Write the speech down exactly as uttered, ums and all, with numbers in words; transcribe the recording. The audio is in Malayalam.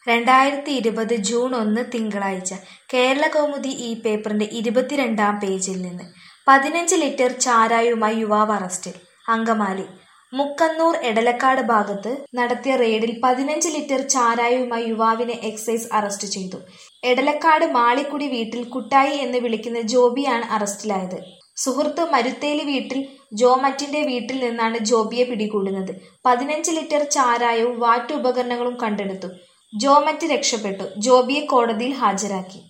രണ്ടായിരത്തി ഇരുപത് ജൂൺ ഒന്ന് തിങ്കളാഴ്ച കേരളകൗമുദി ഈ പേപ്പറിന്റെ ഇരുപത്തിരണ്ടാം പേജിൽ നിന്ന് പതിനഞ്ച് ലിറ്റർ ചാരായവുമായി യുവാവ് അറസ്റ്റിൽ. അങ്കമാലി മുക്കന്നൂർ എടലക്കാട് ഭാഗത്ത് നടത്തിയ റെയ്ഡിൽ പതിനഞ്ച് ലിറ്റർ ചാരായവുമായി യുവാവിനെ എക്സൈസ് അറസ്റ്റ് ചെയ്തു. എടലക്കാട് മാളിക്കുടി വീട്ടിൽ കുട്ടായി എന്ന് വിളിക്കുന്ന ജോബിയാണ് അറസ്റ്റിലായത്. സുഹൃത്ത് മരുത്തേലി വീട്ടിൽ ജോമറ്റിന്റെ വീട്ടിൽ നിന്നാണ് ജോബിയെ പിടികൂടുന്നത്. പതിനഞ്ച് ലിറ്റർ ചാരായവും വാറ്റ് ഉപകരണങ്ങളും കണ്ടെടുത്തു. ജോമറ്റ് രക്ഷപ്പെട്ടു. ജോബിയെ കോടതിയിൽ ഹാജരാക്കി.